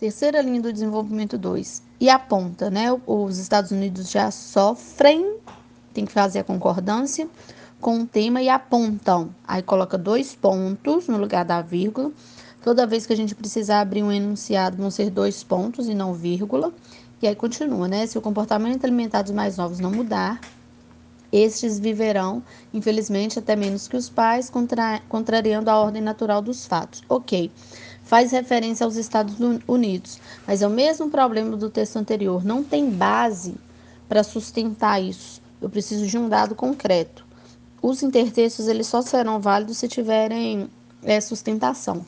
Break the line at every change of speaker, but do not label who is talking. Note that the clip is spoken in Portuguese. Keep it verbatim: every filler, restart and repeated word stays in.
Terceira linha do desenvolvimento dois. E aponta, né? Os Estados Unidos já sofrem, tem que fazer a concordância com o tema e apontam. Aí coloca dois pontos no lugar da vírgula. Toda vez que a gente precisar abrir um enunciado, vão ser dois pontos e não vírgula. E aí continua, né? Se o comportamento alimentar dos mais novos não mudar, estes viverão, infelizmente, até menos que os pais, contra, contrariando a ordem natural dos fatos. Ok, faz referência aos Estados Unidos, mas é o mesmo problema do texto anterior. Não tem base para sustentar isso. Eu preciso de um dado concreto. Os intertextos eles só serão válidos se tiverem é, sustentação.